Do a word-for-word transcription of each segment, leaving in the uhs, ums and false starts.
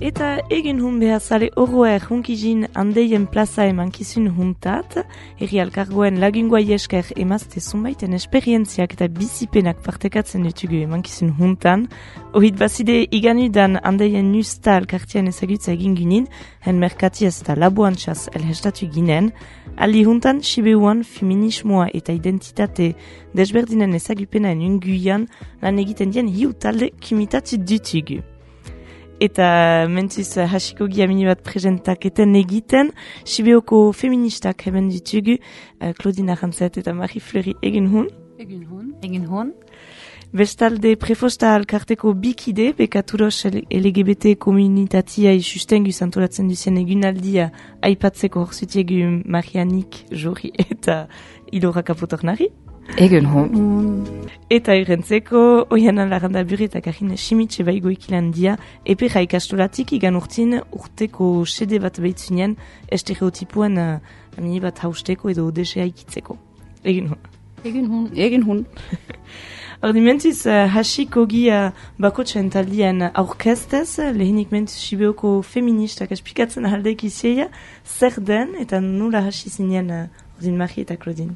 Eta egin hun behazale horroer hunkizin handeien plaza emankizun huntat, herri alkargoen lagungoa esker emazte zunbaiten esperientziak eta bizipenak partekatzen ditugu emankizun huntan, ohit bazide iganudan handeien nusta alkartian ezagutza egin ginen, hen merkatiaz eta laboantxaz elhestatu ginen, aldi huntan Sibeuan feminismoa eta identitate desberdinen ezagupenaen unguian lan egiten dien hiu talde kimitatu ditugu. Eta mentuz hasiko giamini bat presentaketen egiten, Sibeuko feministak hemen ditugu, uh, Claudine Arrantzet eta Marie Fleury egin hun. Egin hun. Egin hun. Bestalde prefosta alkarteko bikide, bekaturos L G B T komunitatia sustengu zantolatzen duzien egunaldia aipatzeko horzutiegu Marianik, Jori eta Ilora Kapotornari. Egin hun. Eta irentzeko, oianan laranda buri eta karine simitxe baigo ikilan dia, epera ikastolatik igan urtin urteko sede bat behitzunean estereotipuen uh, amini bat hausteko edo desea ikitzeko. Egin hun. Egin hun. Egin hun. Ordi mentuz, uh, hasiko gia bakotxen taldien aurkestez, lehenik mentuz Sibeuko feministak esplikatzen ahaldek izieia, zer den eta nula hasi zinen uh, ordin Marie eta Claudine.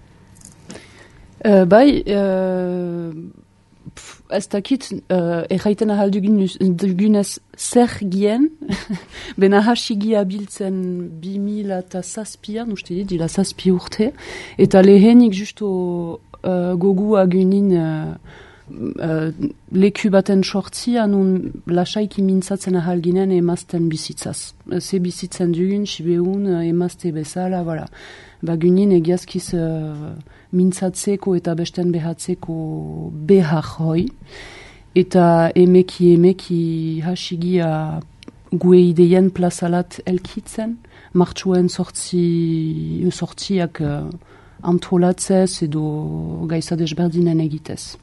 Uh, bai, uh, ez dakit uh, erraiten ahal dugunez zer gien, bena hasi gia biltzen bi mila eta zazpian, uste dit, dila zazpi urte, eta lehenik justo uh, gogu agunin uh, uh, leku baten sortzia, nun lasaiki mintzatzen ahal ginen emazten bizitzaz. Ze bizitzen dugun, Sibeun, emazte bezala, voilà. Bagunin egiazkiz uh, mintzatzeko eta besten behatzeko behar hoi. Eta emeki emeki hasigia gue ideien plazalat elkitzen, martxuen sortzi, sortziak uh, antolatzez edo gaiza desberdinen egitez.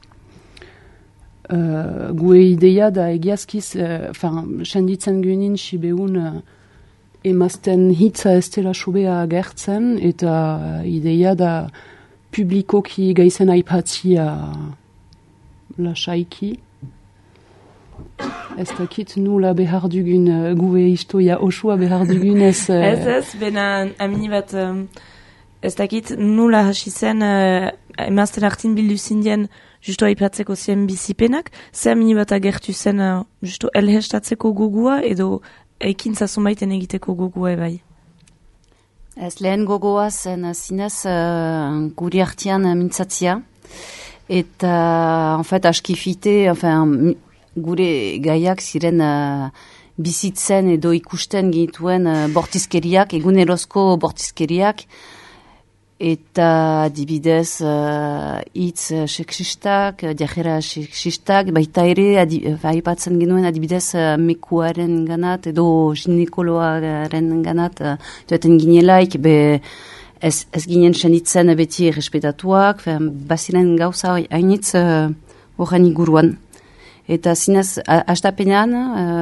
Uh, gue ideia da egiazkiz, uh, fin, senditzen guenin Sibeun uh, emazten hitza ez dela sobea agertzen, eta ideia da publikoki gaizen aipatzia lasaiki. Ez dakit nula behar dugun, uh, gue istoia osua behar dugun ez... Uh... Ez ez, bena amini bat, um, ez dakit nula hasi zen uh, emazten hartin bildu zindien justo aipatzeko zien bizipenak, ze amini bat agertu zen uh, justo elhestatzeko gogua edo ekin zazunbaiten egiteko gogoa bai. Ez lehen gogoa zen zinez uh, guri hartian uh, mintzatzia. Eta, en fait, askifite, enfin, gure gaiak ziren uh, bizitzen edo ikusten gituen uh, bortizkeriak, egunerozko bortizkeriak. Eta adibidez uh, itz uh, seksistak, uh, diajera seksistak, baita ere aipatzen uh, genuen adibidez uh, mekuaren ganat edo ginekoloaren ganat uh, dueten ginelaik, be ez, ez ginen senditzen beti respetatuak, baziren gauza hainitz horren uh, iguruan. Eta zinez, hastapenean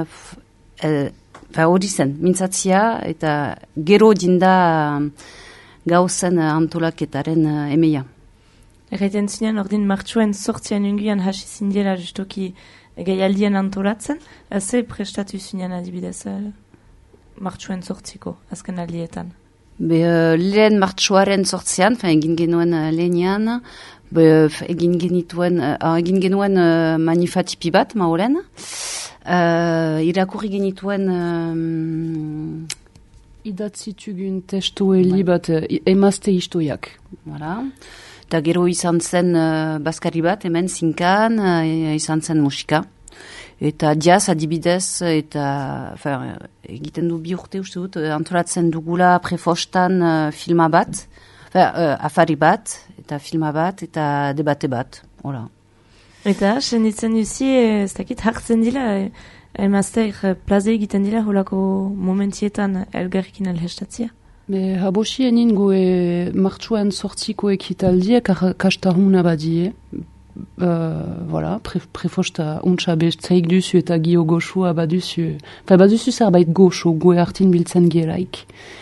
hori uh, zen, mintzatzia, eta gero dinda uh, gauzen antolaketaren uh, emeia. Erraiten zinen, ordin martxuen sortzian unguian hasi zindiela justoki gaialdien antolatzen. Ze prestatu zinen adibidez uh, martxuen sortziko, azken aldietan? Be, uh, lehen martxuaren sortzean, egin genuen uh, lehenean, be, egin genituen, uh, egin genuen uh, manifatipi bat, maoren. Uh, irakurri genituen... Um, idatzitugun testueli bat emazte istoiak. Voilà. Eta gero izan zen uh, baskari bat, hemen zinkan, uh, izan zen musika. Eta jazz adibidez, eta fer, egiten du bi urte uste dut, antolatzen dugula prefostan uh, filma bat, fer, uh, afari bat, eta filma bat, eta debate bat. Hola. Eta, senditzen duzi, ez dakit hartzen dila, emazteik plaze egiten dira holako momentietan elgarrikin elhestatzia? Be, habosienin goe martxuan sortziko ekitaldiek kastahuna badie. Uh, voilà, pre, prefosta untsa bestzeik duzu eta gio goxua baduzu. Fa baduzu zerbait goxo, goe hartin biltzen geraik.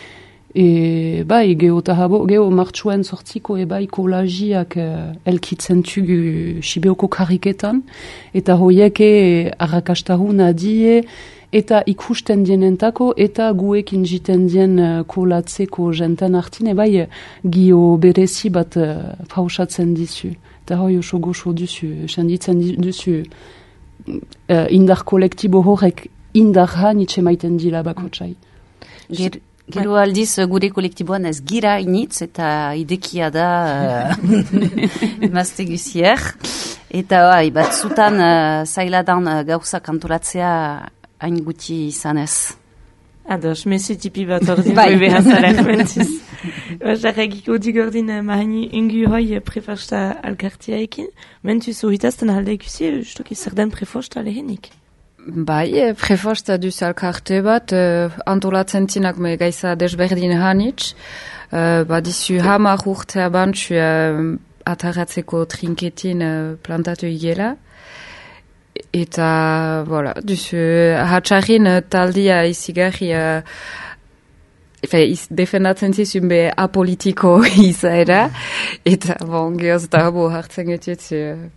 E bai, geho eta habo, geho martxuan sortziko e bai kolagiak uh, elkitzen tugu Sibeoko kariketan, eta hoieke arrakastahuna die, eta ikusten dienentako, eta guekin jiten dien uh, kolatzeko jenten artine, bai, gio berezi bat uh, pausatzen dizu. Eta hoi oso goxo duzu, senditzen duzu, uh, indar kolektibo horrek indar hanitxe maiten dila bakotsai. Ger, gero aldiz gure kolektiboan ez gira initz eta idekia da uh, emazte guzier. Eta bai, batzutan uh, zailadan uh, gauzak antolatzea hain guti izanez. Ados, mesu tipi bat ordin boi behazalek bentiz. Jarragiko digordin mahani ungu hoi prefosta alkartiaekin. Mentu zuhitazten halde ikusi, ustoki zer den prefosta lehenik. Bai, prefosta duz alkarte bat, uh, antolatzen tinak me gaiza desberdin hanitz. Uh, badizu hamar urtea bantzu uh, ataratzeko trinketin uh, plantatu igela. Eta, voilà, duzu, hatxarrin uh, taldia izigarri, uh, efe, iz, defendatzen zizun be apolitiko izaera, eta, bon, gehoz da bo hartzen getut, uh,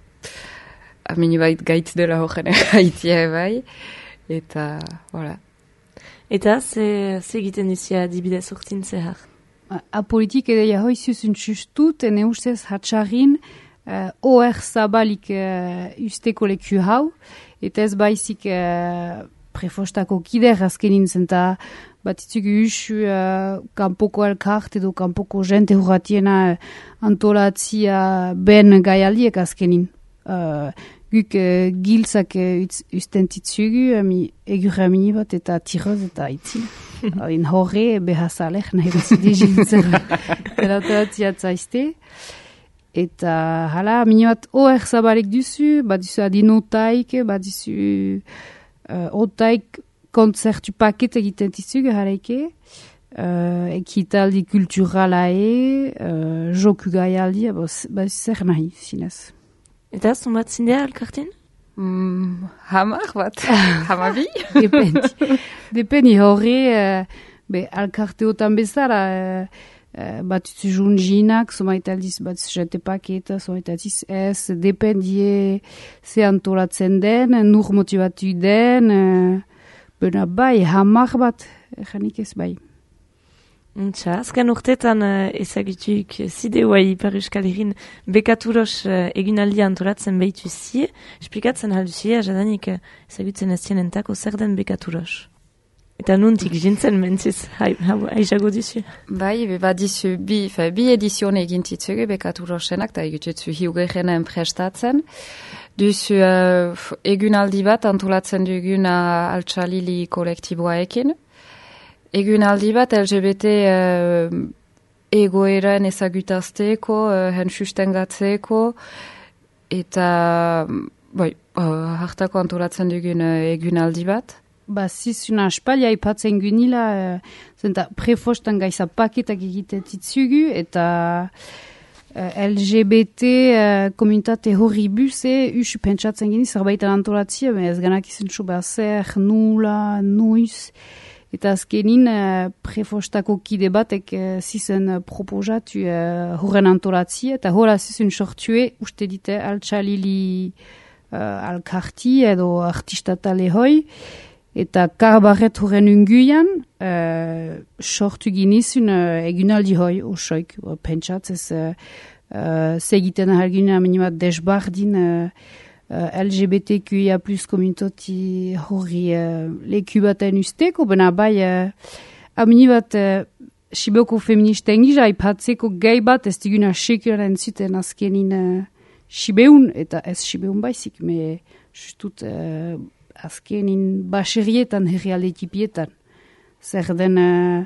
amini bait gaitz dela horren gaitia bai, eta, voilà. Eta, ze, ze egiten duzia adibidez urtin zehar? Apolitik edo hoi zuzun txustut, ene ustez hatxarrin, Uh, oer zabalik uh, usteko leku hau, eta ez baizik uh, prefostako kider azkenin zenta bat itzugu usu uh, kanpoko elkart edo kanpoko jente hurratiena uh, antolatzia ben gaialiek azkenin. Uh, guk uh, giltzak uh, usten titzugu, ami egurra mini bat eta tiroz eta itzin. In horre behazalek nahi bat digiltzer eratoatzia zaizte. Eta hala, minu bat oer zabalek duzu, bat duzu adinotaik, bat duzu uh, otaik kontzertu paket egiten tizugu haraike, uh, ekitaldi kulturalae, uh, joku gaialdi, bat zer nahi, zinez. Eta zumbat zindea alkartin? Mm, hamar bat, hamabi? Dependi. Dependi horre, uh, be alkarteotan bezala, uh, Uh, bat junginak, somait aldiz bat jete paketa, somait aldiz ez, dependie ze antolatzen den, nur motivatu den, uh, bena bai, hamar bat, janik ez bai. Untxa, azken urtetan uh, ezagutuk zide huai Ipar Euskal Herrin bekaturos uh, egunaldia antolatzen behitu zie, esplikatzen halduzie, jadanik uh, ezagutzen ez zienentako zer den bekaturos. Eta nuntik jintzen mentziz, haizago dizu? Bai, badizu bi, bi edizione egintitzuge bekaturosenak, eta egitutzu hiugerrenen prestatzen. Duzu uh, egunaldi bat antolatzen duguna altxalili kolektiboaekin. Egunaldi bat L G B T uh, egoeran ezagutazteko, uh, hen sustengatzeko, eta bai, uh, hartako antolatzen dugun uh, egunaldi bat. Ba, zizuna aspalia ipatzen gunila, uh, zenta prefostan gaiza paketak egiten titzugu, eta uh, L G B T uh, komunitate horri buze, usu pentsatzen gini, zerbaitan antolatzia, ez ganak izan txoba zer, nula, noiz, eta azkenin uh, prefostako kide batek uh, zizen uh, proposatu uh, horren antolatzia, eta horra zizun sortue, uste dite altxalili uh, alkarti edo artistatale hoi, eta karbarret horren unguian, uh, sortu ginizun uh, egunaldi hoi, osoik, uh, pentsatzez, uh, uh, segiten ahalguna minimat desbardin uh, uh, L G B T Q I A plus komunitoti horri uh, leku baten usteko, bena bai, uh, aminibat uh, Siboko feministen gisa, ipatzeko gai bat, ez diguna sekuraren zuten azkenin uh, Sibeun, eta ez Sibeun baizik, me justut uh, azkenin baserietan herrialde tipietan. Zer den uh,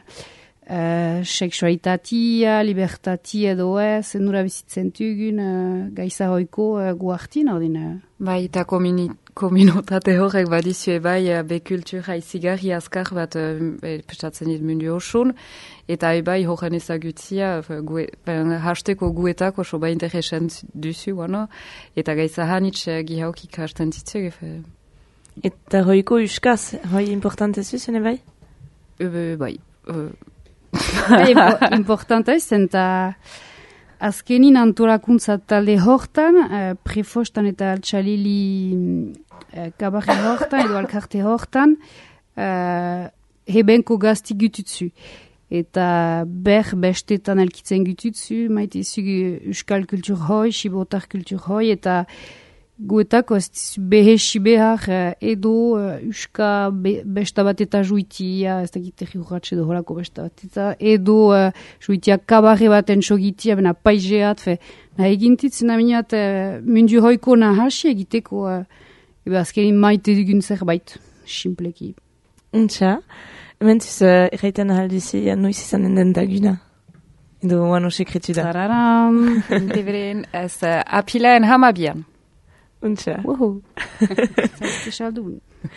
uh, seksualitatea, libertatea edo ez, nura bizitzen dugun uh, gaiza hoiko uh, guartin, hori uh. Bai, eta komunitate horrek badizue bai bekultura izigarri azkar bat e, pestatzen dit mundu osun, eta bai horren ezagutzia gue, ben, hasteko guetako so ba interesan duzu, bueno, eta gaiza hanitz gihauk ikasten zitzeg. Eta hoiko uskaz, hoi importante zuzene bai? E, bai. E. Bai, importante zen, eta azkenin antolakuntza talde hortan, uh, prefostan eta altxalili uh, kabarre hortan, edo alkarte hortan, uh, hebenko gazti gututzu. Eta ber bestetan elkitzen gututzu, maite zugu euskal kultur hoi, sibotar kultur hoi, eta guetako ez dizu behesi behar edo uh, euska be, besta bat eta juitia, ez da giterri urratxe edo horako besta bat eta edo uh, juitia kabarre baten sogitia, bena paizeat, fe, nahi egintitzen aminat uh, mundu hoiko nahasi egiteko, uh, ebe azkenin maite dugun zerbait, simpleki. Untxa, mentuz uh, erraiten ahalduzi, noiz izanen den daguna? Edo wano sekretu da? Tararam, deveren, ez uh, apilaen hamabian. Untxa. Woho! Zaizte saldun.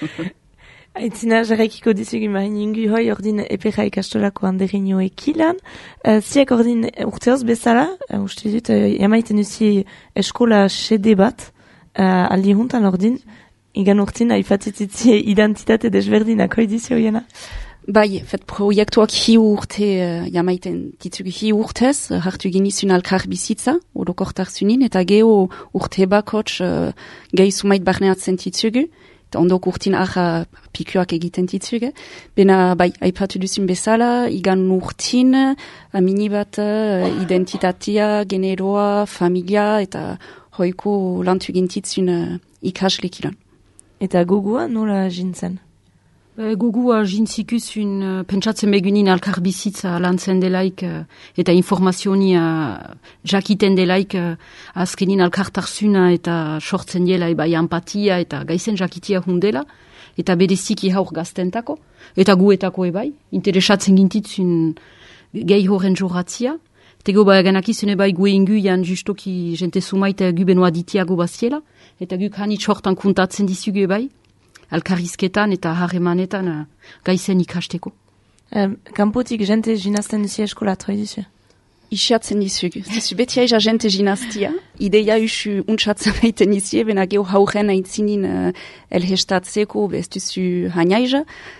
Aitzina, jarraikiko dizugu mahin ingu hoi ordin epera ikastolako handerino ekilan. Uh, ziak ordin urteoz bezala, uh, uste dut, uh, jamaiten duzi eskola sede bat, uh, aldi juntan ordin, igan urtin aipatzitzi identitate desberdinak hoi dizio jena. Bai, fet proiektuak hi urte, uh, jamaiten ditzugu hi urtez, uh, hartu ginizun alkar bizitza, orokortar zunin, eta geho urte bakots uh, gehi sumait barneatzen ditzugu, eta ondok urtin arra pikuak egiten ditzugu. Bena, bai, aipatu duzun bezala, igan urtin, amini bat, uh, identitatea, generoa, familia, eta hoiko lantu gintitzun uh, ikaslekilan. Eta gogua nola jintzen? E, Gogua jintzikus un uh, pentsatzen begunin alkar bizitza lantzen delaik uh, eta informazioni uh, jakiten delaik uh, azkenin alkartarsuna eta sortzen dela eba empatia eta gaizen jakitia hundela eta bereziki haur gaztentako eta guetako ebai, interesatzen gintitzun gehi horren jorratzia. Tego ba ganakizune bai gue inguian justoki jente sumaita gu benoa ditiago baziela eta gu kanitz hortan kuntatzen dizugu ebai. Alkarrizketan eta harremanetan uh, gaizen ikasteko. Um, Kampotik jente jinazten duzi eskola troi duzu? Isiatzen dizugu. Zizu beti aiza jente jinaztia. Ideia usu untsatzen baiten dizie, bena geho hauren aintzinin uh, elhestatzeko bez duzu hainaiza.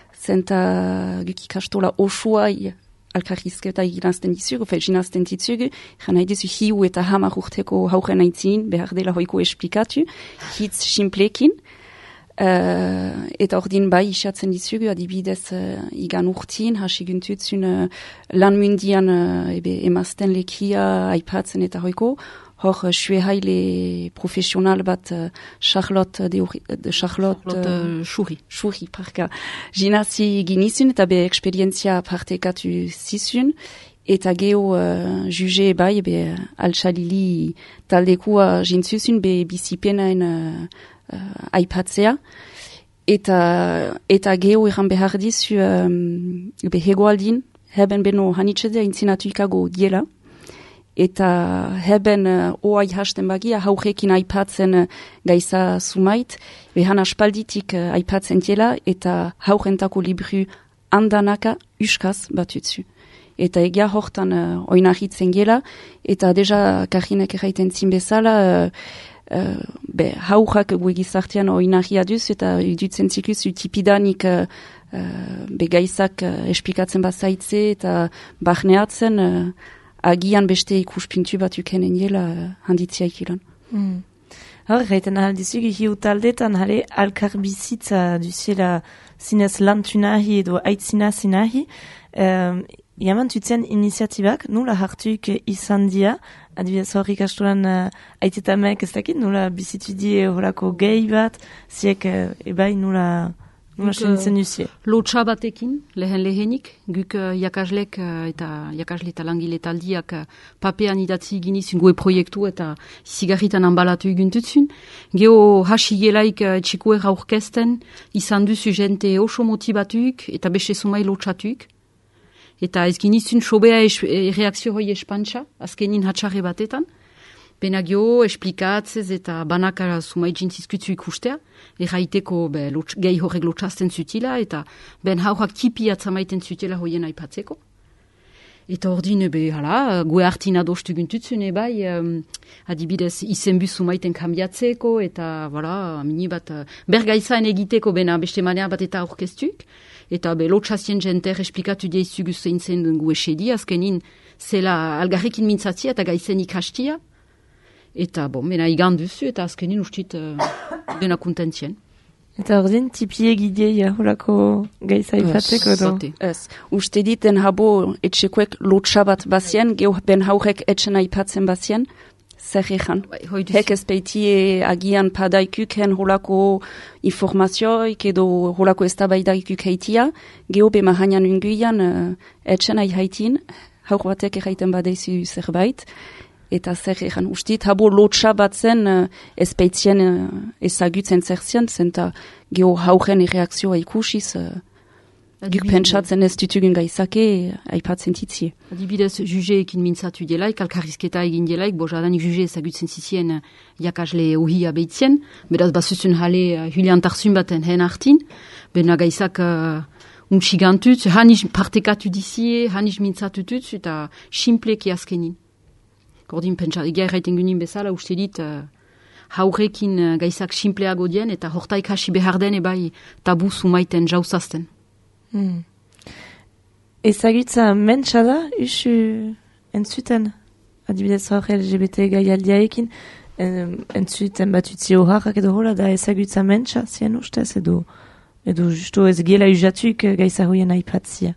Zenta guk ikastola osua alkarrizketa jinazten dizugu, fe jinazten dizugu. Jana dizu hiu eta hamar urteko hauren aintzinin, behar dela hoiko esplikatu. Hitz simplekin. Uh, eta ordin bai isatzen dizugu, adibidez uh, igan urtin, hasiguntutzun uh, lan mundian uh, ebe emazten lekia aipatzen eta hoiko, hor uh, suehaile profesional bat uh, Charlotte de, de Charlotte, Charlotte uh, Shuri. Shuri, parka, jinazi ginizun eta be eksperientzia partekatu zizun, eta geho uh, juge bai, be altsalili taldekua jintzuzun, be bizipenaen uh, Uh, aipatzea, eta eta geho eran behar dizu um, behegoaldin, heben beno hanitzedea intzinatu ikago diela, eta heben uh, oai hasten bagia haurekin aipatzen uh, gaiza sumait, behan aspalditik uh, aipatzen diela, eta haurentako libru andanaka uskaz batutzu. Eta egia hortan uh, oinahitzen gela, eta deja Karinek erraiten zin bezala, uh, Uh, be, haurak guegizartean oinahia duz eta idutzen zikuz utipidanik uh, uh, be gaizak uh, esplikatzen bazaitze eta barneatzen uh, agian beste ikuspintu bat ukenen jela uh, handitzia ikilan. Mm. Hor, gaiten ahal dizugu hiu taldetan jale alkar bizitza duzela zinez lantu nahi edo aitzina zinahi. Um, Jaman tutzen iniziatibak, nula hartuik izan dia, adibidez hor ikastolan uh, aitetamek ez dakit, nula bizitu die horako gehi bat, ziek uh, ebai nula, nula senitzen duzie. Lotsa batekin, lehen lehenik, guk uh, jakaslek uh, eta jakasle eta langile taldiak uh, papean idatzi ginizun goe proiektu eta zigarritan ambalatu eguntutzun. Geho hasi gelaik uh, txikuera aurkesten, izan duzu jente oso motibatuk eta beste sumai lotsatuk. Eta ez ginizun sobea es, e, reakzio hoi espantxa, azkenin hatxarre batetan. Benagio, esplikatzez eta banakara sumai jintzizkutzu ikustea, erraiteko be, lotx, gehi horrek lotxazten zutila, eta ben haurak tipi atzamaiten zutila hoien aipatzeko. Eta ordin, be, hala, gue hartin adostu guntutzune bai, um, adibidez, izenbu sumaiten kambiatzeko, eta, voilà, mini bat, bergaizaen egiteko, bena beste manea bat eta aurkeztuk, eta be, lotxazien jenter esplikatu deizugu zein zen gu esedi, azkenin, zela algarrekin mintzatzia eta gaizen ikastia, eta, bon, mena igan duzu, eta azkenin ustit uh, dena kontentzien. Eta hor din, tipi egideia holako gaiza ipatzeko do? Ez, uste dit den habo etxekoek lotxa bat bazien, geho ben haurek etxena ipatzen bazien, zer egan. Hek ez beitie agian padaikuken holako informazioik edo holako eztabaidaikuk heitia, geho be mahanian unguian uh, etxena ihaitin, haur batek erraiten badeizu zerbait, eta zer egan ustit, habo lotxa bat zen uh, ezpeitzien uh, ezagutzen zertzien, zenta geho hauren erreakzioa ikusiz, uh, guk pentsatzen ez dutugun gaizake, aipatzen titzie. Adibidez, jugeekin mintzatu delaik, alkarrizketa egin delaik, bo jadanik juge ezagutzen zizien jakasle ohia behitzien, beraz bazuzun jale uh, Julian Tarzun baten hen hartin, bena gaizak uh, untxigantut, haniz partekatu dizie, haniz mintzatutut, eta simpleki azkenin. Gordin pentsa, egia erraiten gunin bezala, uste dit, uh, haurekin uh, gaizak simpleago dien, eta hortaik hasi behar den ebai tabu sumaiten jauzazten. Hmm. Ezagutza mentsa da, usu entzuten, adibidez hor L G B T gaialdiaekin, entzuten batutzi horrak edo hola da ezagutza mentsa, zien ustez, edo, edo justo ez gela usatuk gaiza hoien aipatzia.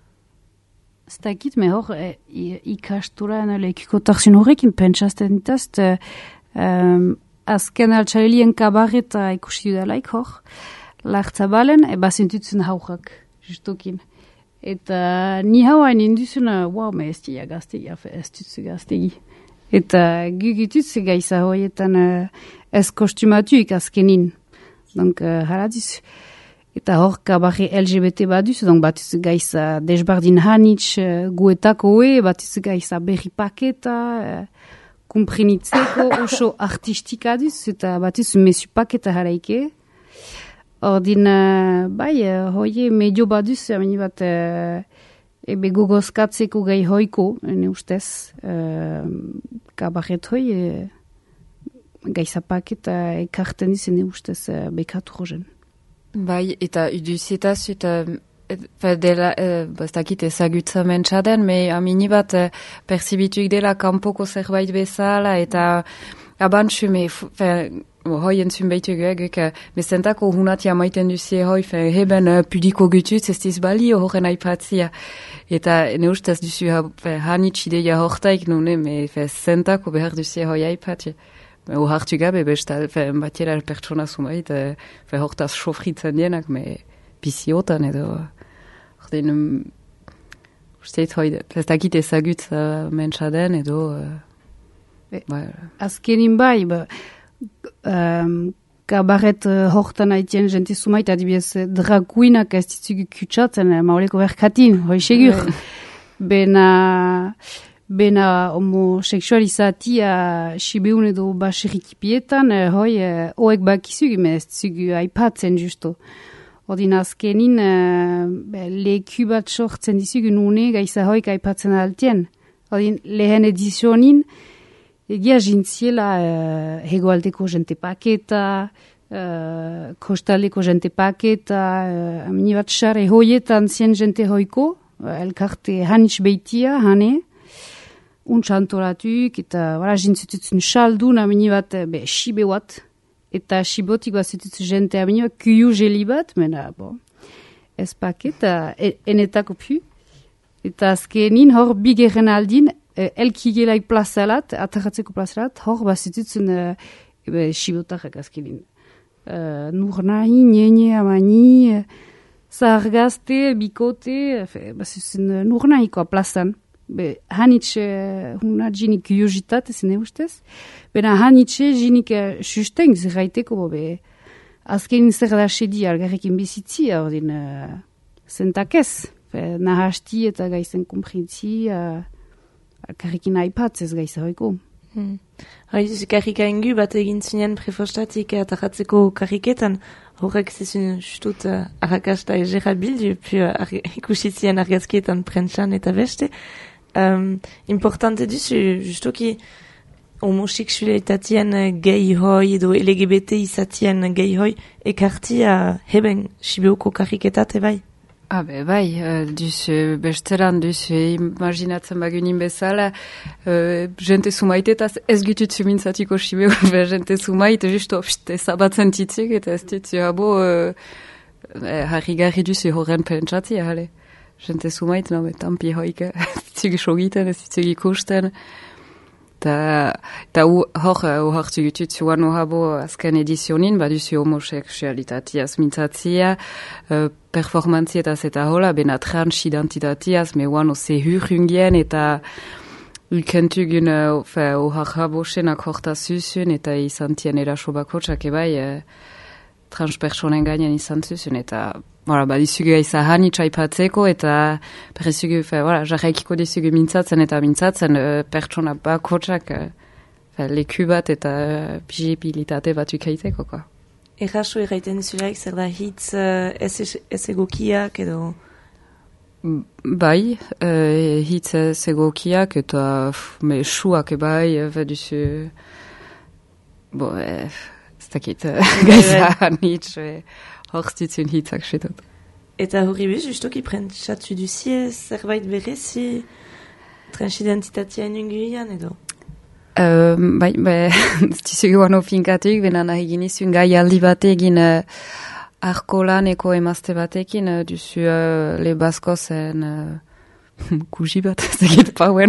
Ez dakit, me hor, e, ikasturan lekuko Tarzun horrekin pentsazten ditazte, um, azken altxarelien kabareta ikusi dudalaik hor, lartzabalen, eba zentutzen haurrak, justokin. Eta ni hauain induzuna, wow, me ez tia gaztegi, ez tutzu gaztegi. Eta gugitutze gaiza horietan uh, ez kostumatuik azkenin. Donc, uh, haraduz. Eta hor kabarre L G B T baduz, donc batuz gaiza desbardin hanitz uh, guetako hoe, batuz gaiza berri paketa, uh, kumprenitzeko oso artistika duz, eta batuz mesu paketa haraike. Ordin, uh, bai, uh, hoie medio baduz, ameni bat, uh, ebe gogozkatzeko gai hoiko, ene ustez, uh, kabarret hoi, uh, gaiza paketa ekarten diz, ene ustez, uh, bekatu rozen. Bai, eta uduzitaz, eta dela, ez dakit ezagutza mentsa den, me amini bat pertsibituik dela kanpoko zerbait bezala, eta abantxu, me, hoi entzun behitu gek, bezentako hunatia maiten duzie hoi, heben pudiko gutuz, ez diz balio horren aipatzia. Eta ne ustez duzu hanitz ideia hortaik, nune, me zentako behar duzie hoi aipatzia. O hartu gabe, bestal, batiela pertsona zumait, fe hortaz sofritzen dienak, me biziotan edo, ordin, usteit hoi, ez dakit ezagutz uh, mentsa den edo, uh, bai. Azkenin bai, ba, um, kabaret uh, hortan haitien jente zumait, adibidez, draguinak ez ditzugu kutsatzen, mauleko berkatin, hoi segur. Bena... Bena homoseksualizatia sibeun edo baserikipietan, eh, hoi, eh, hoek bakizugu, me ez zugu aipatzen justo. Ordin azkenin, eh, leku bat sortzen dizugu nune, gaiza hoik aipatzen altien. Ordin lehen edizionin, egia jintziela eh, hegoaldeko jente paketa, eh, kostaldeko jente paketa, eh, amini bat xare hoietan zien jente hoiko, elkarte hanitz beitia, hane, untxantolatuk, eta wala, jintzututzen xaldun amini bat, be, xibe bat, eta xibotik bat zututzen jente amini bat, kuiu jeli bat, mena, bo, ez paket, e, enetako pu, eta azkenin, hor, bigeren aldin, e, elkigelaik plazalat, ataratzeko plazalat, hor, bat zututzen, e, xibotarrak azkenin. E, nur nahi, nene, amani, zahargazte, bikote, bat zututzen, nur nahikoa plazan. Be, hanitxe uh, huna jinik kuriozitate zen eustez. Bena hanitxe jinik uh, susten zerraiteko, bo, be, azken zer da sedi algarrekin bizitzi, ordin uh, zentak ez. Be, nahasti eta gaizen komprintzi, uh, algarrekin aipatzez gaiza hoiko. Hmm. Hoi, karrika ingu bat egin zinen prefostatik ataratzeko karriketan, horrek zizun justut uh, arrakasta egera bildu, pu uh, ar ikusizien argazkietan prentsan eta beste. Um, importante duzu, justoki homoseksualitatien gehi hoi edo L G B T izatien gehi hoi ekartia heben Sibioko karriketate bai? Habe, bai, uh, duzu besteran, duzu imaginatzen bagunin bezala, uh, jente sumaitetaz ez gututzu mintzatiko sibe, jente sumaite justo pst, ezabatzen titzik, eta ez ditzu abo uh, harri-garri duzu horren pentsatzia, hale. Jente sumait, no, tampi hoik, zitzugi sogiten, ez zitzugi ikusten. Ta, ta hor, hartu gututzu wano habo azken edizionin, baduzu homoseksualitatiaz mintzatzia, uh, performantzietaz eta hola, bena transidentitatiaz, me wano zehurrungien, eta ukentugun uh, ohar habo senak hortazuzun, eta izan tien eraso bakotxak ebai, uh, transpersonen gainean izan zuzun, eta voilà, badizugu aizahan itxaipatzeko, eta perrezugu, voilà, jarraikiko dizugu mintzatzen eta mintzatzen uh, pertsona bakotxak uh, leku bat eta uh, bizibilitate bat ukaiteko, ko. Errasu erraiten dizulaik, zer da hitz uh, ez, ez egokiak edo? Bai, uh, hitz ez egokiak eta me suak ebai, uh, duzu, bo, eh, ez dakit, uh, gaizahan hitz, uh, hortzitzun hitzak setot. Eta horri bez, justoki prentsatu duzie zerbait berezi transidentitatea inunguian edo? Uh, bai, bai, tizugu wano finkatuk, benan egin izun gai aldi bate egin uh, arkolaneko emazte batekin, uh, duzu uh, le baskozen uh, kuji bat, zegit pauen.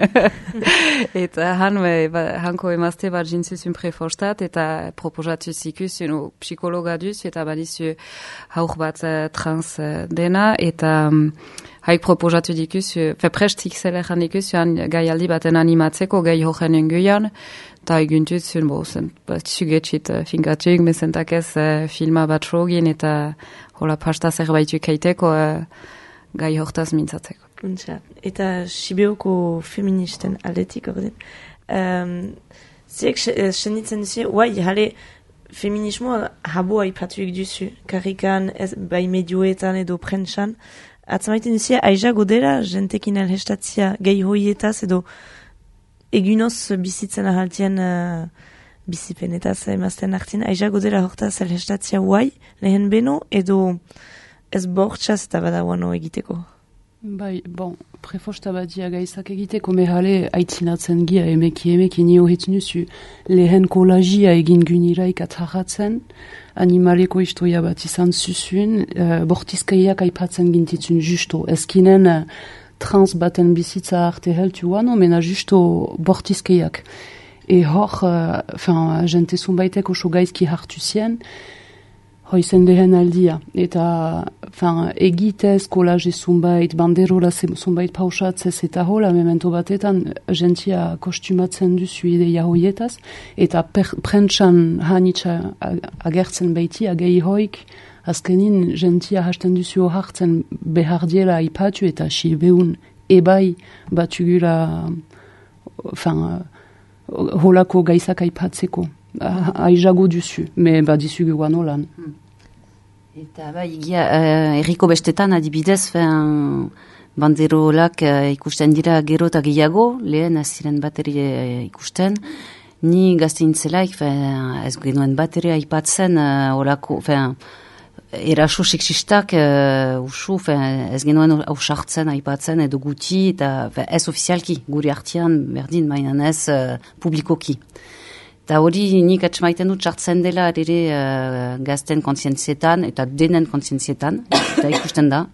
Eta han, ba, hanko emazte bat jintzuzun prefostat, eta proposatu zikuzun no, psikologa duz, eta badizu haur bat uh, trans uh, dena, eta um, haik proposatu dikuzu, fe prestik zeleran dikuzu, gai aldi baten animatzeko, gai horren enguian, eta eguntuzun, bo, zen, bat zugetxit uh, finkatuk, mesentak ez uh, filma bat sogin, eta hola pasta zerbaitu kaiteko, uh, gai hortaz mintzatzeko. Untxa. Eta Sibeoko feministen aldetik ordin. Um, Ziek senditzen duzu, guai, jale feminismoa habo aipatuik duzu, karrikan, ez, bai medioetan edo prentsan. Atzamaiten duzu, aizago dela, jentekin elhestatzia gehi hoietaz edo egunoz bizitzen ahaltien uh, bizipenetaz emazten hartin, aizago dela hortaz elhestatzia guai, lehen beno, edo ez bortxaz eta badauano egiteko. Bai, bon, prefosta badia gaizak egiteko mehale aitzinatzen gia emeki emeki nio hetnuzu lehen kolagia egin guniraik atharratzen, animaleko istoia bat izan zuzun, uh, bortizkaiak aipatzen gintitzun justo, ezkinen uh, trans baten bizitza arte heltu wano, mena justo bortizkaiak. E hor, uh, fin, jente zunbaitek oso gaizki hartu zien, hoizen lehen aldia, eta fin, egitez, kolaje zunbait, banderola zunbait pausatzez, eta hola, memento batetan, gentia kostumatzen duzu ideia hoietaz, eta prentsan hanitza agertzen baiti, agei hoik, azkenin gentia hasten duzu hartzen behar diela ipatu, eta sibeun ebai batugula, fin, holako gaizak aipatzeko. Aizago duzu, me badizugu guano lan. Hmm. Eta bai, egia, uh, erriko bestetan adibidez, fen, banderolak uh, ikusten dira gero eta gehiago, lehen ez ziren bateria uh, ikusten. Ni gazteintzelaik, ez genuen bateria aipatzen, uh, orako, fen, eraso seksistak, uh, usu, fen, ez genuen ausartzen aipatzen edo guti, eta fen, ez ofizialki, guri artian, berdin, mainan ez uh, publikoki. Eta hori nik atxamaiten dut sartzen dela ere uh, gazten kontzientzietan eta denen kontzientzietan, eta ikusten da.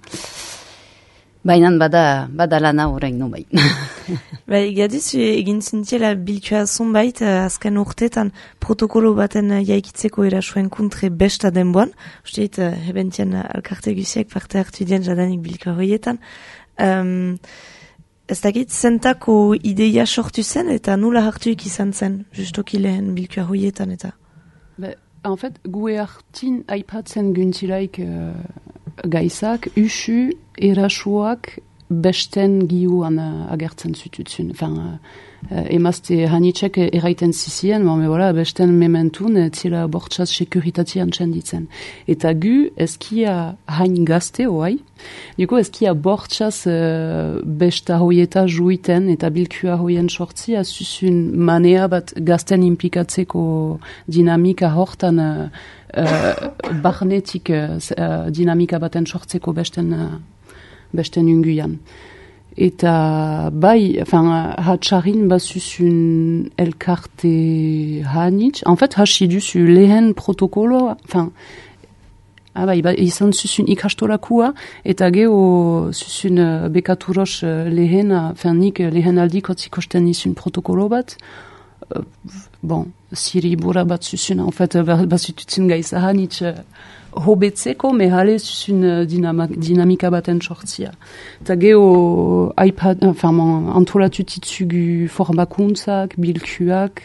Baina bada, bada lana horrein no bai. Bai, gadizu egin zintiela biltua zonbait uh, azken urtetan protokolo baten uh, jaikitzeko erasuen kontre besta denboan. Usteet, uh, hebentien uh, alkarte guziek parte hartu dien jadanik bilka horietan. Um, Ez dakit, zentako ideia sortu zen eta nula hartuik izan zen, justoki lehen bilkua hoietan eta? Be, en fait, gue hartin aipatzen guntzilaik uh, gaizak, usu, erasuak, besten giuan uh, agertzen zututzen. Enfin, uh, uh, emazte hanitxek erraiten zizien, me voilà, besten mementun ez zela bortxaz sekuritatean txenditzen. Eta gu ezkia hain gazte oai, duko ezkia bortxaz uh, besta hoieta juiten eta bilkua hoien sortzia zuzun manea bat gazten implikatzeko dinamika hortan uh, uh, barnetik uh, dinamika baten sortzeko besten uh, besten unguian. Eta bai, enfin, hatxarin bazuzun elkarte hanitz. En fait, hasi duzu lehen protokoloa, enfin, ah bai, ba, izan zuzun ikastolakua, eta geho zuzun uh, bekaturos uh, lehen, enfin, nik lehen aldik otzikosten izun protokolo bat, uh, bon, ziri bura bat zuzun, en fait, bazututzen gaiza hanitz, uh, hobetzeko, mehale zuzun dinama, dinamika baten sortzia. Eta geho iPad, enfin, antolatu titzugu formakuntzak, bilkuak,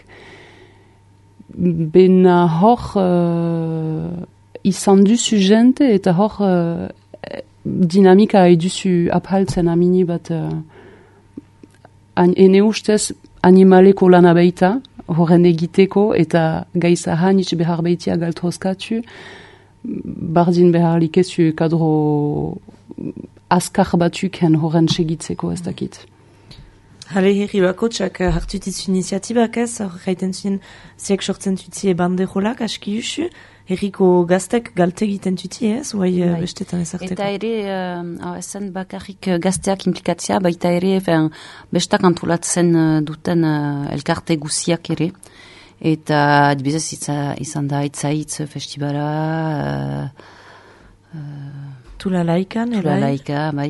bena hor uh, izan duzu jente, eta hor uh, dinamika eduzu aphaltzen amini bat uh, an, ene ustez animaleko lana baita, horren egiteko, eta gaiza hanitz behar baitia galtozkatu, bardin behar likezu kadro askar batuken horren segitzeko ez dakit. Hale herri bakotxak hartutizu iniziatibak ez, hor gaiten zuen ziek sortzen tutie banderolak aski usu, herriko gaztek galte egiten tutie ez, oai bai. Bestetan ezarteko. Eta ere, uh, ezen bakarrik gazteak implikatzea, baita ere, ben, bestak antolatzen duten uh, elkarte guziak ere. Eta adibidez izan da itzaitz festibala uh, uh, Tula laikan Tula laika, bai.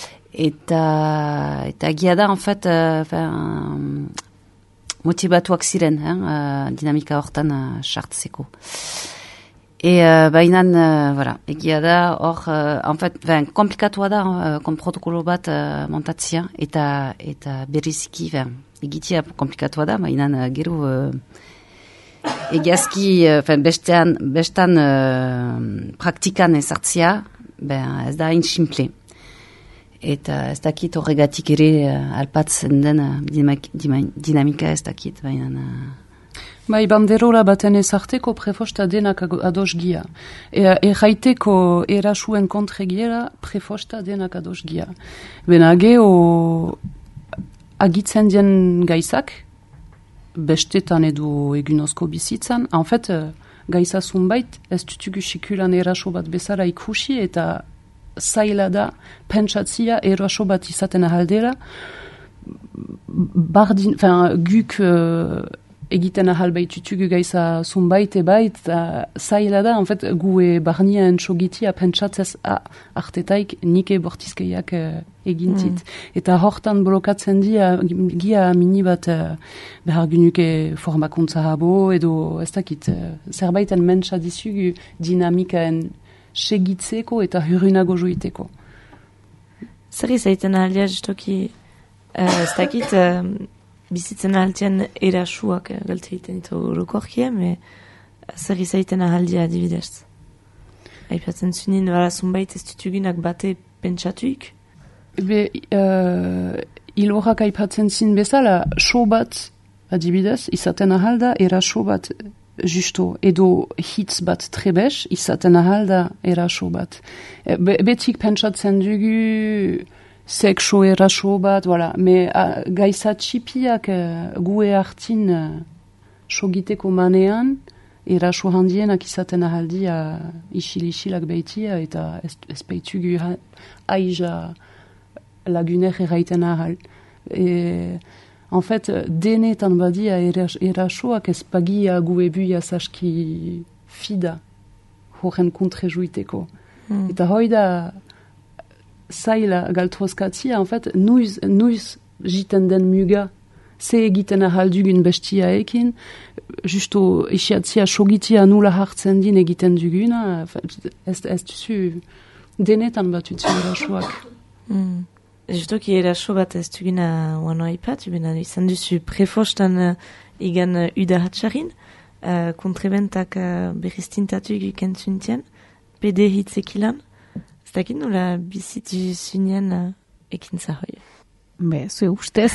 Eta eta gia da, en fait, uh, um, motivatuak ziren, hein, uh, dinamika hortan uh, sartzeko. E uh, bainan, uh, voilà, egia da, hor, uh, en fait, ben, komplikatua da, uh, kon protokolo bat uh, montatzia, eta, eta berriziki, ben, egitia komplikatua da, bainan, uh, gero, uh, egiazki, uh, bestean, bestan uh, praktikan ezartzia, ben, ez da hain simple. Eta ez dakit horregatik ere uh, alpatzen den uh, dinamik, dinamika ez dakit, baina... Uh... Bai, banderola baten ezarteko prefosta denak ados gia. E, erraiteko erasuen kontregiera prefosta denak ados gia. Bena geho agitzen dien gaizak, bestetan edo egunozko bizitzan, en fait, gaiza zunbait, ez tutugu sikulan eraso bat bezala ikusi, eta zaila da pentsatzia eraso bat izaten ahaldera, bardin, fin, guk uh, egiten ahal baitutugu gaiza zunbait ebait, uh, zaila da, en fait, gue barnia entsogitia pentsatzez ah, artetaik nike bortizkeiak uh, egintzit. Mm. Eta hortan blokatzen dia, gia mini bat uh, behar gynuke formakuntza habo, edo ez dakit, uh, zerbaiten mentsa dizugu dinamikaen segitzeko eta hurrunago joiteko. Zer izaiten ahaldia justoki, uh, ez dakit, uh, bizitzen ahaltian erasuak uh, galte egiten ditu orokorkia, me zer izaiten ahaldia adibidez. Aipatzen zunin, bala zunbait ez ditugunak bate pentsatuik? Be, uh, ilorak aipatzen zin bezala, so bat adibidez, izaten ahalda eraso bat justo, edo hitz bat trebes, izaten ahalda eraso bat. Be, betik pentsatzen dugu sexo eraso bat, voilà. Me uh, gaiza txipiak uh, gue hartin uh, sogiteko manean, eraso handienak izaten ahaldia isil-isilak behitia, eta ez, ez behitugu ha, aija laguner erraiten ahal. E, en fait, denetan badia erasoak ez pagia gue buia saski fida horren kontrejuiteko. Mm. Eta hoi da zaila galtrozkatzia, en fait, nuiz, nuiz jiten den muga, ze egiten ahaldugun bestiaekin, justo isiatzia sogitia nula hartzen din egiten duguna, ez, ez duzu denetan bat utzu erasoak. Mm. Justoki eraso bat ez duguna oano aipat, bena izan duzu prefostan uh, igan uh, uda hatxarin, uh, kontrebentak uh, berriztintatu ikentzuntian, pede hitzekilan. Ez dakit nola bizitu zunien uh, ekintza hoi? Be, zue ustez.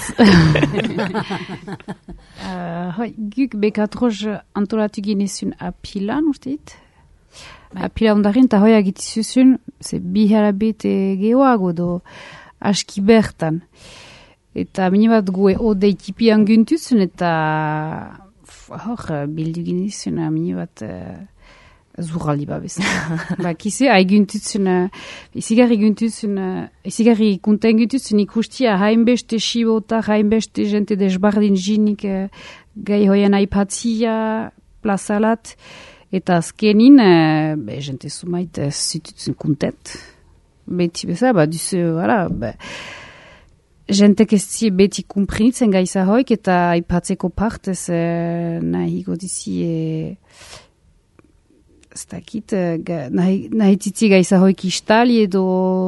uh, hoi, guk bekatroz antolatu ginezun apilan, usteit? Apila ondarin, eta hoi agitizuzun, ze bi harabete gehoago do aski bertan. Eta mini bat gue odei tipian güntuzun, eta hor, bildu ginezun, mini bat uh, zurraldi babezan. Ba, kize, haiguntuzun, uh, izigarri güntuzun, uh, izigarri kunten güntuzun ikustia, hainbeste shibota, hainbeste jente desbardin jinik uh, gai hoian aipatzia, plazalat, eta azkenin, uh, be, jente sumait uh, zitutzen kuntet. Beti beza, ba, duzu, voilà, ba, jentek ez zi beti kumprinitzen gaiza hoik, eta aipatzeko partez uh, nahi godizi e, ez dakit, uh, nahi, nahi titzi gaiza hoik istali edo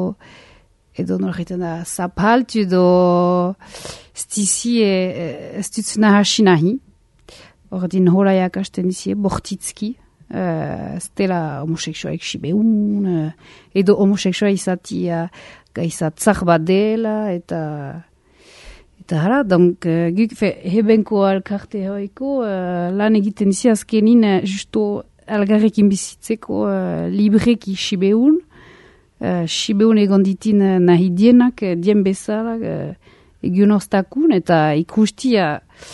edo norretan da zapaltu edo ez dizi e, ez dutz nahasi nahi. Ordin horaiak hasten dizi, bortitzki. Uh, ez dela homoseksuaik sibeun, uh, edo homoseksuaa izatia gaisa tzar bat dela, eta eta hala, donc uh, guk fe, hebenko alkarte hoiko uh, lan egiten dizi azkenin uh, justo algarrekin bizitzeko uh, libreki sibeun, uh, sibeun egon ditin uh, nahi dienak, uh, dien bezala, uh, egion ostakun, eta ikustia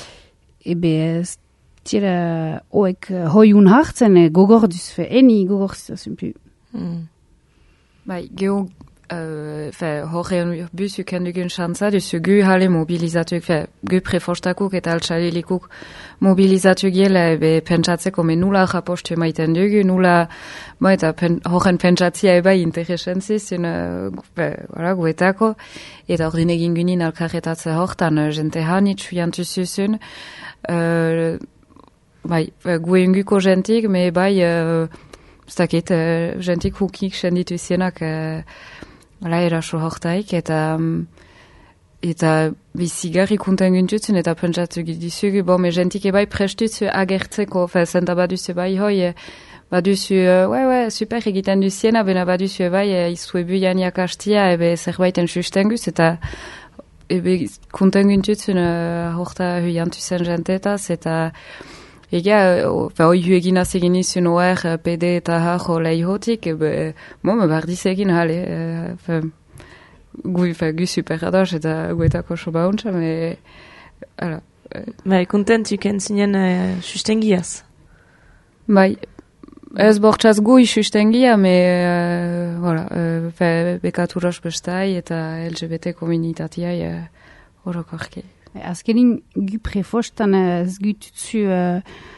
ebe ez tira oek hoiun hartzen gogor duzfe, eni gogor zazunpu. Mm. Bai, geho, uh, fe, horrean bus uken dugun xantza, duzu gu hale mobilizatuk, fe, gu prefostakuk eta altxalilikuk mobilizatuk gela, ebe pentsatzeko, me nula rapostu maiten dugu, nula, ba, eta pen, horren pentsatzia eba interesentziz, uh, fe, voilà, guetako, eta ordin egin gunin alkarretatze hortan, jente hanit, jantuzuzun, uh, bai, gu enguko jentik, me bai, uh, ez dakit, uh, jentik hukik senditu zienak, uh, ala eraso hortaik, eta um, eta bizigarri kunten guntutzen, eta pentsatu dizugu, bo, me jentik ebai prestutzu agertzeko, fe, zenta baduzu bai hoi, baduzu, uh, we, we, super egiten duziena, bena baduzu bai, uh, izuebu janiak hastia, ebe zerbaiten sustenguz, eta ebe kunten guntutzen uh, horta huiantuzen jentetaz, eta ega, hoi hu egin az egin izun oer, P D eta hajo leihotik, ebe, mo, me bardiz egin hale, e, gu, gu super ados eta guetako soba untsa, me, ala. Bai, kontent uken zinen uh, sustengiaz. Bai, ez bortxaz gui sustengia, me, uh, voilà, uh, fe, bekaturas bestai eta L G B T komunitatiai uh, orokorki. Azkenin gu prefostan ez gututzu uh,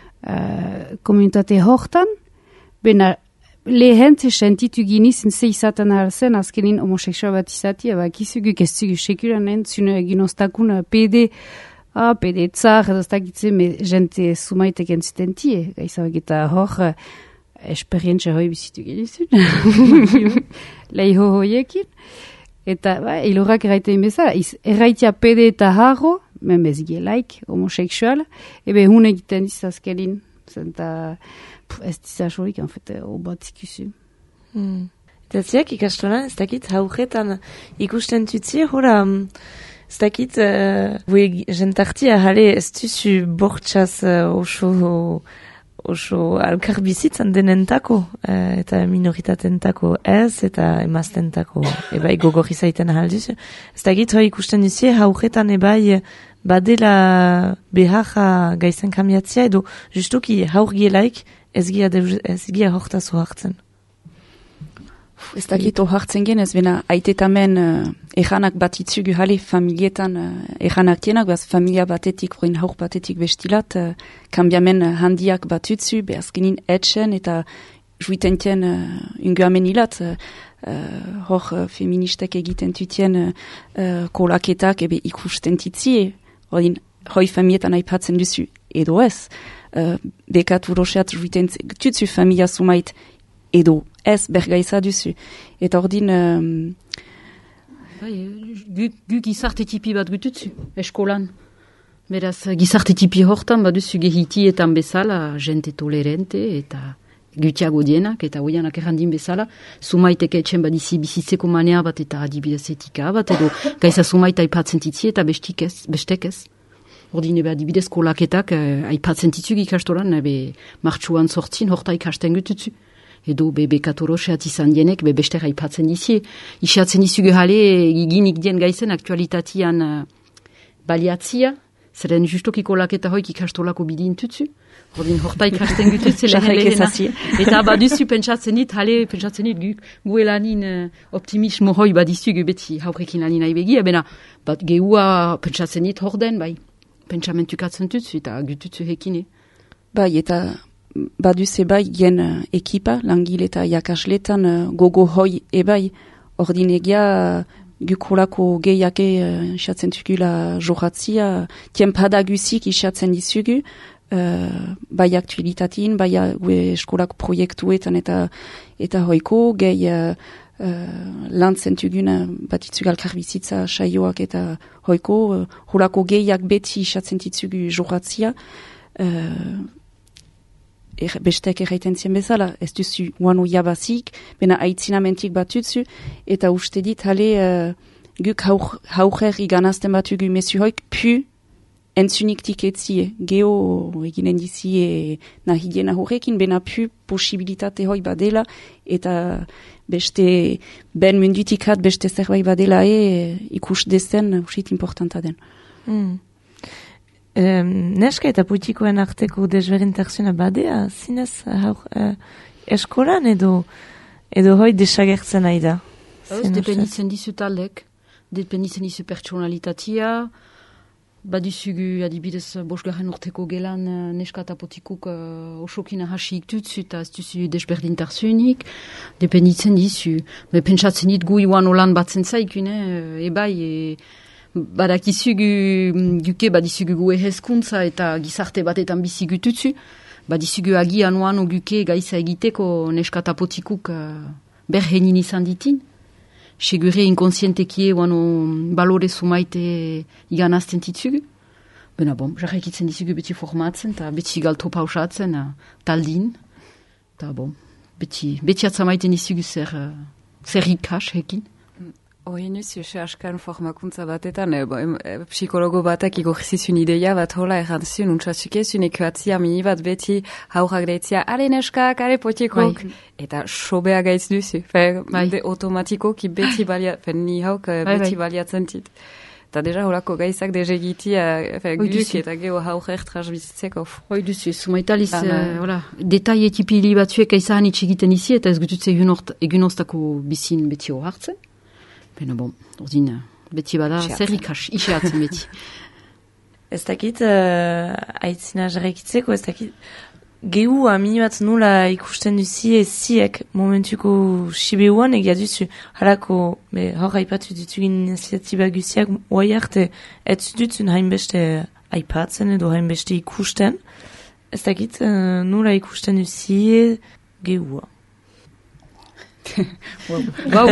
uh, komunitate hortan, bena lehent sentitu ginizin ze izaten hartzen azkenin homoseksua bat izatia, ba, kizu guk ez zugu sekuran entzun ginostakun P D, ah, P D tzar, edo ez dakitze, me jente sumaitek entzuten tie, gaizabak eta hor uh, esperientzia hoi bizitu ginizun, leiho hoiekin. Eta, ba, ilurrak erraiten bezala, erraitia P D eta harro, men bezigelaik, homoseksual, ebe hun egiten dizazkelin, zenta, ez dizasorik, en fait, obat zikusu. Hmm. Eta ziak ikastolan, ez dakit, haurretan ikusten tutzi, hora, ez dakit, uh, jentartia, jale, ez duzu bortxaz uh, oso... oso alkar bizitzan denentako, eh, eta minoritatentako ez, eta emaztentako ebai gogorri zaiten ahalduzu. Ez da git, hoi ikusten duzie, hauretan ebai badela beharra gaizen kamiatzia, edo justuki haur gielaik ez gia, ez gia hortazu hartzen. Ez dakit hartzen gen, ez bena aitetamen uh, ejanak bat itzugu jale familietan uh, ejanak tienak, behaz familia batetik, horrein haur batetik bestilat, uh, kambiamen handiak bat utzu, behazkenin etxen eta juiten tien uh, unguamen hilat, uh, uh, hor uh, feministek egiten tutien uh, uh, kolaketak ebe ikusten titzie, horrein hoi familietan aipatzen duzu edo ez, uh, bekat uroseat juiten tutzu familia sumait edo ez bergaiza duzu. Eta ordin... Um... Bai, gu, gu gizarte tipi bat gututzu, eskolan. Beraz, gizarte tipi hortan baduzu gehitietan bezala, jente tolerente eta gutiago dienak, eta hoianak errandin bezala, sumaitek etxen badizi bizitzeko manea bat, eta adibidez etika bat, edo gaiza sumaita aipatzen titzi, eta bestik ez, bestek ez. Ordine be adibidez kolaketak eh, aipatzen titzuk ikastoran, be martxuan sortzin, horta ikasten gututzu. Edo be bekatoro sehat izan dienek, be bester aipatzen dizie. Isiatzen dizugu jale, ginik dien gaizen aktualitatian uh, baliatzia, zeren justoki kolaketa hoik ikastolako bidin tutzu. Ordin horta ikasten gututze lehen lehena. Eta baduzu pentsatzen dit, jale pentsatzen dit, gu, gu elanin uh, optimismo hoi badizugu beti haurekin lanin nahi begia, bena, bat geua pentsatzen dit horden, bai, pentsamentukatzen tutzu eta gututzu hekine. Bai, eta baduze bai gen uh, ekipa, langile eta jakasletan uh, gogo hoi ebai, ordin egia uh, gukolako gehiake uh, isatzen tukula joratzia, tiempada guzik isatzen dizugu, Uh, bai aktualitatin, bai gue eskolako proiektuetan eta eta hoiko, gehi uh, uh, lan zentuguna bat itzugu alkarbizitza saioak eta hoiko, uh, horako gehiak beti isatzen ditzugu joratzia, uh, er, bestek erraiten zien bezala, ez duzu guano jabazik, bena aitzinamentik batutzu, eta uste dit, hale, uh, guk haujer iganazten batugu mesu hoik, pu, entzunik tiketzie, geho eginen dizie nahi diena horrekin, bena pu posibilitate hoi badela, eta beste ben mundutikat beste zerbait badela e, ikus dezen usit importanta den. Mm. Um, neska eta putikoen arteko desberintasuna badea, zinez uh, uh, eskolan edo edo hoi desagertzen nahi da? Ez, dependitzen dizu taldek, dependitzen dizu pertsonalitatea, badizugu adibidez bosgarren urteko gelan uh, neska eta potikuk uh, osokina hasi iktutzu eta ez duzu desberdintarzunik, dependitzen dizu. Me pentsatzen dit gu iwan olan batzen zaikune, uh, ebai, e, badakizugu guke badizugu gu ehezkuntza eta gizarte batetan bizi gututzu, badizugu agian oano guke gaiza egiteko neska eta potikuk uh, berhenin izan ditin. Segure inkonsientekie oano balore sumaite iganazten titzugu. Bena bom, jarraikitzen dizugu beti formatzen, eta beti galto pausatzen, taldin. Eta bom, beti, beti atzamaiten dizugu zer, zer ikas hekin. Hoi nuz, jose askan formakuntza batetan, e, bo, e, psikologo batak igorrizizun ideia bat hola errantzun, untsazukezun ekuatzia mini bat beti haurrak deitzia, ale neskak, ale potikok, bai. Eta sobea gaitz duzu, fe, bai. De automatikoki beti balia, fe, ni hauk bai, beti bai. Baliatzen tit. Eta deja holako gaizak dezegiti, guk eta geho haurrek transbizitzeko. Hoi duzu, sumaitaliz, uh, hola, detai etipili batzuek aizahan itxegiten izi, eta ez gututze egun oztako bizin beti hohartzen. Beno, bon, ordin, beti bada, zer ikas, isiatzen beti. Ez dakit, uh, aitzina jarraikitzeko, ez dakit, gehu amini bat nula ikusten duzi ez ziek momentuko sibeuan egia duzu. Halako, be, hor haipatu ditugin iniziatiba guziak, oai arte, ez dutzun hainbeste aipatzen edo hainbeste ikusten. Ez dakit, uh, nula ikusten duzi gehua. Wow.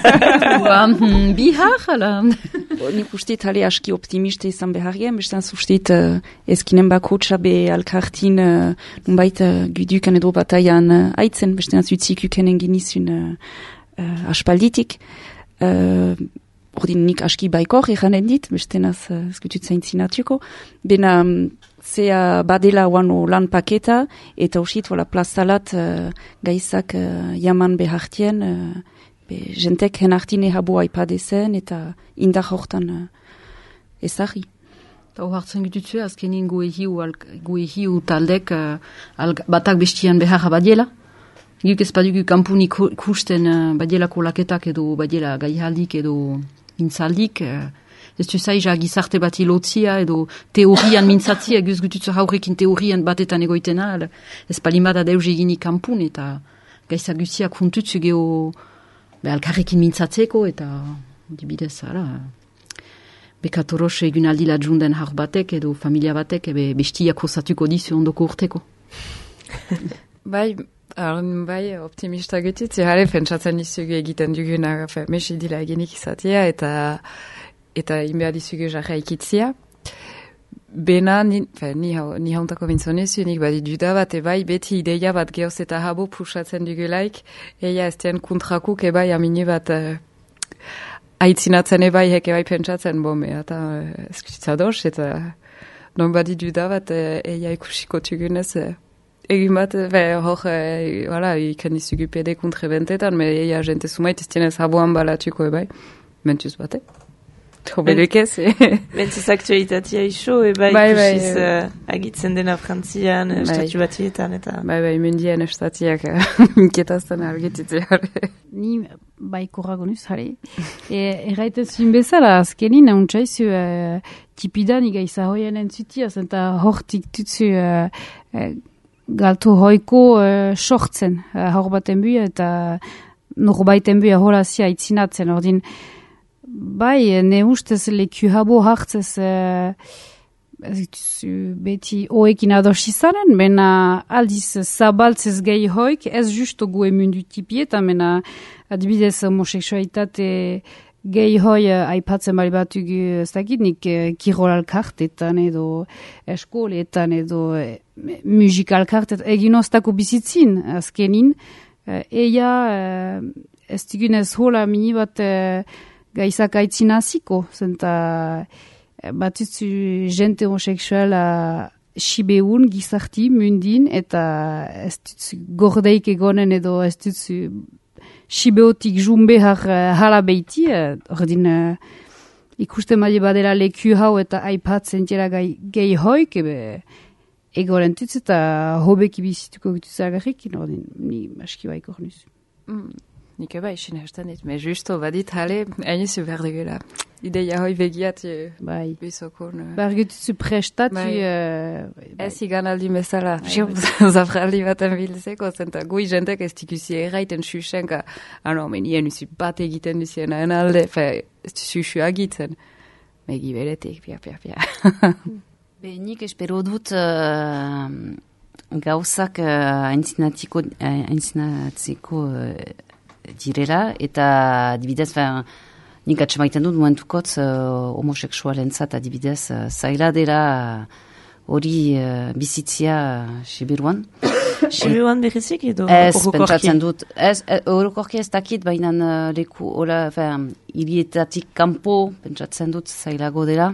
Bihar, ala? Nik ustit, hale aski optimiste izan beharien, bestan ustit uh, ezkinen bakotxa be alkartin uh, nunbait uh, gudukan edo bataian uh, aitzen, bestan zutzikuken enginizun uh, uh, aspalditik. Uh, Ordin nik aski baikor eranen dit, bestenaz uh, ezkutut zaintzinatuko. Bena um, zea badela oano lan paketa, eta usit, wala plazalat uh, gaizak uh, jaman behartien, uh, be, jentek henartine habo aipadezen, eta indar hortan uh, ezari. Eta hor hartzen gututzu, azkenin gu ehiu taldek uh, batak bestian behar badiela. Guk ez badugu kampuni kusten uh, badielako laketak edo badiela gaihaldik edo mintzaldik, uh, ez du zaiza gizarte bati lotzia edo teorian mintzatzia, guz gututzu haurekin teorian batetan egoitena, ez palimada deuz eginik kampun, eta gaisa guziak juntutzu geho be alkarrekin mintzatzeko, eta dibidez, ara, bekatoros egun aldi ladjunden har batek edo familia batek, ebe bestiak osatuko dizu ondoko urteko. Bai, Arun bai, optimista gutut, zehare pentsatzen dizugu egiten duguna, mesi dila egenik izatea, eta eta inbea dizugu jarra ikitzia. bena, ni, fe, ni, hau, ni hauntako bintzonezu, nik badi duda bat, ebai, beti ideia bat geoz eta habo pusatzen dugulaik, eia ez dien kontrakuk ebai amini bat uh, aitzinatzen ebai, hek ebai pentsatzen, bo, me, eta uh, eskutzadoz, eta non badi duda bat, uh, eia ikusiko tugunez, uh, egin bat, fe, hor, uh, wala, ikan izugu pede kontrebentetan, me eia jente sumait, ez dienez haboan balatuko ebai, mentuz bate. Trobelekez. Bentzuz aktualitatea iso, eba bai, bai, ikusiz uh, agitzen dena Frantzian, bai, estatu batietan, eta... Bai, bai, mendien estatiak inketazten argititzea. Ni bai korragonuz, jare. E, erraitez fin bezala, azkenin, hauntxaizu, uh, tipidan igaiza hoien entzutia, zenta hortik tutzu uh, uh, galtu hoiko uh, sortzen, uh, hor baten buia, eta norbaiten buia horazia itzinatzen, ordin... Bai, ne ustez leku habo hartzez uh, beti oekin ados izanen, mena aldiz zabaltzez gehi hoik, ez justo gu emundu tipietan, mena adibidez homoseksualitate gehi hoi uh, aipatzen bali batugu ez dakit, nik uh, kirol alkartetan edo eskoletan edo uh, musika alkartetan, egin oztako bizitzin azkenin, uh, eia uh, ez digunez hola mini bat... Uh, gaizak aitzina ziko, zenta batutzu jente homoseksuala sibeun, gizarti, mundin, eta ez dutzu gordeik egonen edo ez dutzu sibeotik jumbe har hala beiti, ordin uh, ikusten maile badela leku hau eta aipatzen tira gehi hoik, ebe egoren tutz eta hobeki bizituko gutuz agarrik, ordin ni maski baik ornuz. Mm. Nik eba isin herstan dit, me justo badit hale, hainizu behar dugula. Ideia hoi begiat bai. Bizokon. Bargutzu prestatu... Bai. Uh, ez igan aldi bezala. Bai. Zafraldi baten bilzeko, zenta gui jentek ez tikusi erraiten xuxenka. Ano, menien usi bat egiten duzien hain alde, fe, ez xuxu agitzen. Megi beretik, pia, pia, pia. Be, nik espero dut uh, gauzak uh, aintzinatziko... Uh, aintzinatziko uh, direla, eta adibidez, fin, nik atxemaiten dut momentukotz uh, homoseksualentzat adibidez, uh, zaila dela hori uh, bizitzia uh, Sibiruan. Sibiruan berrizik edo ez, pentsatzen dut. Ez, orokorki ez dakit, baina uh, leku, hola, fin, hirietatik kanpo, pentsatzen dut zailago dela.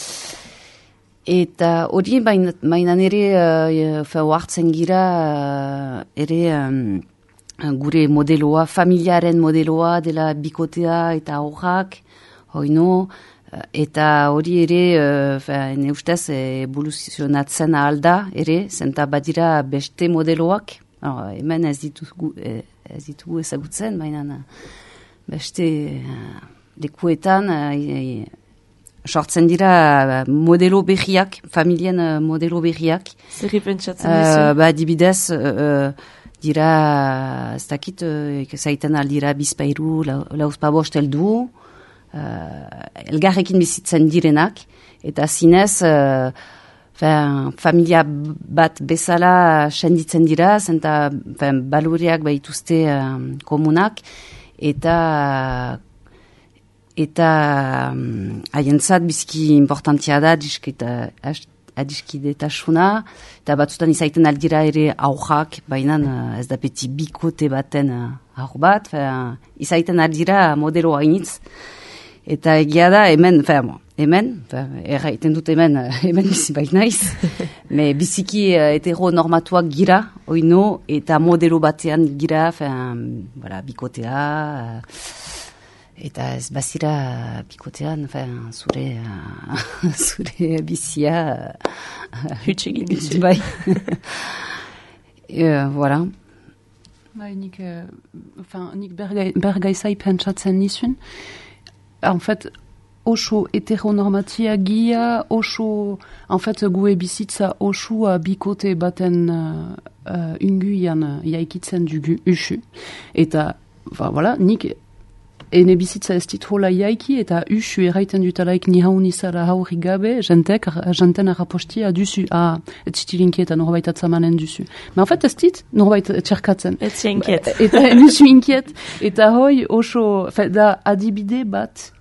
Eta hori, baina ere, uh, hartzen gira, uh, ere... Um, gure modeloa, familiaren modeloa dela bikotea eta aurrak, hoino, eta hori ere, uh, ne ustez, evoluzionatzen alda, ere, zenta badira beste modeloak, alors, hemen ez ditugu, ez ditugu ezagutzen, baina beste uh, lekuetan, uh, sortzen dira modelo berriak, familien uh, modelo berriak. Zerri pentsatzen dizu? Uh, ba, dibidez, uh, dira, ez dakit, zaiten aldira bizpairu, lauzpabost heldu, uh, elgarrekin bizitzen direnak, eta zinez, uh, fin, familia bat bezala senditzen dira, zenta fin, baluriak baituzte um, komunak, eta eta um, haientzat bizki importantia da, disketa, adiskidetasuna, eta batzutan izaiten aldira ere aurrak, baina uh, ez da beti bikote baten uh, aur bat, uh, izaiten aldira modelo hainitz, eta egia da hemen, bon, hemen, erraiten dut hemen, hemen bizi bainaiz, me biziki uh, heteronormatuak gira, oino, eta modelo batean gira, fin, voilà, bikotea, uh, eta ez bazira bikotean, fin, zure, uh, zure bizia... Uh, Hutsegin bizi. Bai. uh, voilà. Bai, nik, uh, enfin, nik bergai, bergaizai pentsatzen nizun. En fait, oso heteronormatia gia, oso, en fait, gue bizitza oso bikote baten uh, uh, unguian uh, jaikitzen dugu usu. Eta, enfin, voilà, nik... Ene bizitza ez dit hola jaiki eta usu erraiten dutalaik ni haun izara haurri gabe, jentek, jenten arrapostia duzu, ah, ez zitilinkieta norbait atzamanen duzu. Ma en fait ez dit norbait txerkatzen. Ez inkiet. Eh, Eta nusu inkiet. Eta hoi oso, fe, da adibide bat,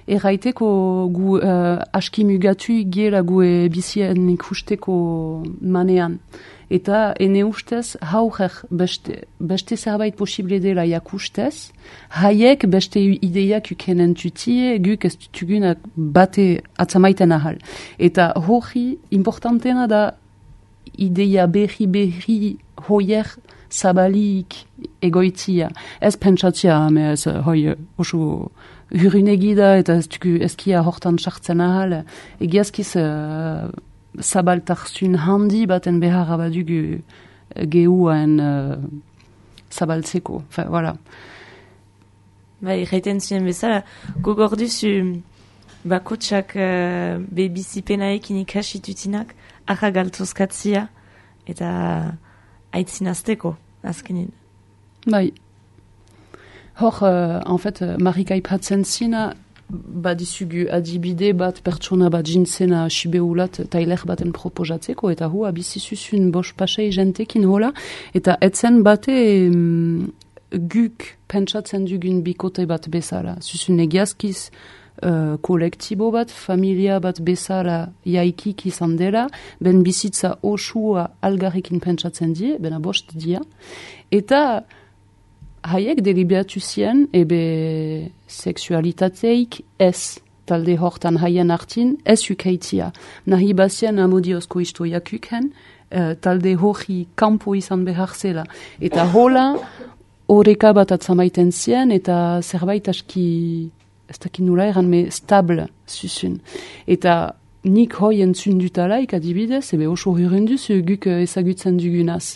erraiteko gu uh, aski mugatu giela gue bizien ikusteko manean. Eta ene ustez, hauger beste, beste zerbait posible dela jakustez, haiek beste ideiak ukenen tutie, guk ez tugunak bate atzamaiten ahal. Eta hori importantena da ideia berri berri hoier zabalik egoitzia. Ez pentsatzia, me ez hoi oso hurunegida eta ez tugu eskia hortan sartzen ahal. Egiazkiz uh, zabaltarzun handi baten beharra badugu gehuaen uh, zabaltzeko. Enfin, voilà. Bai, jaiten zuen bezala, gogor duzu bakotsak uh, be bizipenaekin ikasitutinak arra galtuzkatzia eta aitzinazteko, azkenin. Bai. Hor, uh, en fait, uh, Marika ipatzen zina, badizugu adibide bat pertsona bat jintzena sibeulat tailer baten proposatzeko, eta hua bizizuzun bos pasei jentekin hola, eta etzen bate um, guk pentsatzen dugun bikote bat bezala. Zuzun egiazkiz uh, kolektibo bat, familia bat bezala jaikik izan dela, ben bizitza osua algarrekin pentsatzen die, bena bost dia, eta haiek deliberatu zien, ebe sexualitateik ez, talde hortan haien hartin, ez ukaitia. Nahi bazien amodiozko historiak uken, uh, talde hori kampo izan behar zela. Eta hola, horreka bat atzamaiten zien, eta zerbait aski, ez dakit nula eran, me stable zuzun. Eta nik hoi entzun dutalaik adibidez, ebe oso hurrenduz guk ezagutzen dugunaz.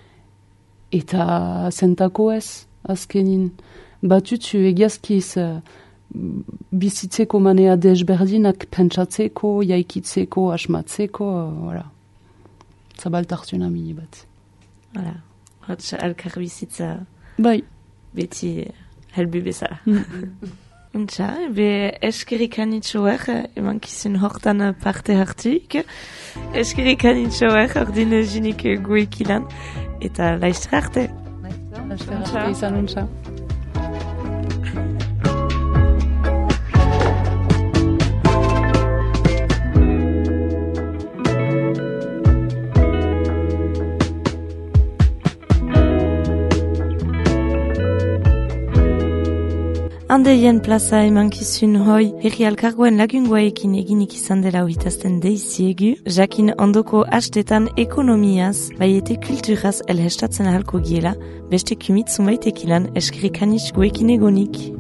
Eta zentako ez, azkenin, batutzu egiazkiz uh, bizitzeko manea desberdinak pentsatzeko, jaikitzeko, asmatzeko, uh, voilà. Zabaltarzuna mini bat. Voilà. Hotz alkar bizitza bai. Beti helbu bezala. Untxa, be eskerik anitxoak eman kizun hortan parte hartuik. Eskerik anitxoak ordin jinik guekilan. Eta laiztra arte. Laiztra arte izan untxa. Handeien plaza emankizun hoi, herri alkargoen lagungoaekin eginik izan dela ohitazten deiziegu, jakin ondoko hastetan ekonomiaz, baiete kulturaz elhestatzen ahalko giela, beste kumitzu maitekilan eskerikanis goekin egonik.